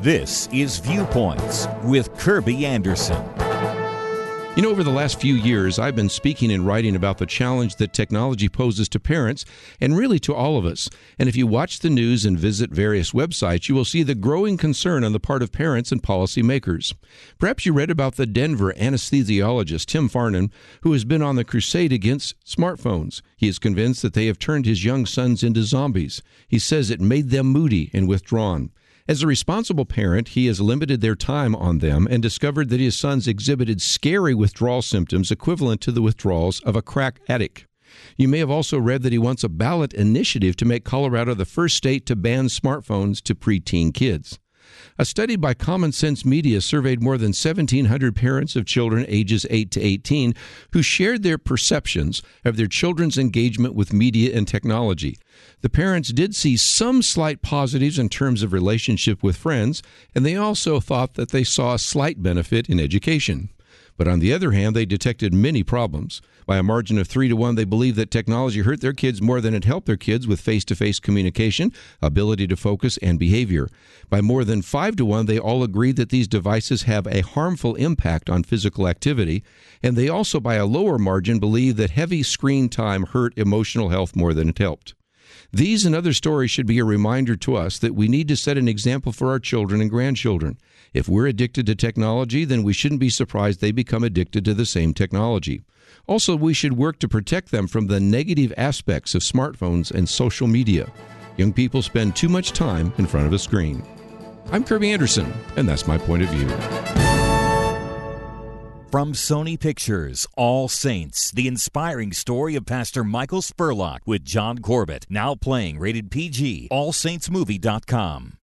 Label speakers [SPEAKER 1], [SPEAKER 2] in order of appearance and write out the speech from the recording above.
[SPEAKER 1] This is Viewpoints with Kirby Anderson.
[SPEAKER 2] You know, over the last few years, I've been speaking and writing about the challenge that technology poses to parents and really to all of us. And if you watch the news and visit various websites, you will see the growing concern on the part of parents and policymakers. Perhaps you read about the Denver anesthesiologist Tim Farnan, who has been on the crusade against smartphones. He is convinced that they have turned his young sons into zombies. He says it made them moody and withdrawn. As a responsible parent, he has limited their time on them and discovered that his sons exhibited scary withdrawal symptoms equivalent to the withdrawals of a crack addict. You may have also read that he wants a ballot initiative to make Colorado the first state to ban smartphones to preteen kids. A study by Common Sense Media surveyed more than 1,700 parents of children ages 8 to 18 who shared their perceptions of their children's engagement with media and technology. The parents did see some slight positives in terms of relationship with friends, and they also thought that they saw a slight benefit in education. But on the other hand, they detected many problems. By a margin of 3-1, they believe that technology hurt their kids more than it helped their kids with face-to-face communication, ability to focus, and behavior. By more than 5-1, they all agreed that these devices have a harmful impact on physical activity, and they also, by a lower margin, believe that heavy screen time hurt emotional health more than it helped. These and other stories should be a reminder to us that we need to set an example for our children and grandchildren. If we're addicted to technology, then we shouldn't be surprised they become addicted to the same technology. Also, we should work to protect them from the negative aspects of smartphones and social media. Young people spend too much time in front of a screen. I'm Kirby Anderson, and that's my point of view.
[SPEAKER 1] From Sony Pictures, All Saints, the inspiring story of Pastor Michael Spurlock with John Corbett, now playing rated PG, allsaintsmovie.com.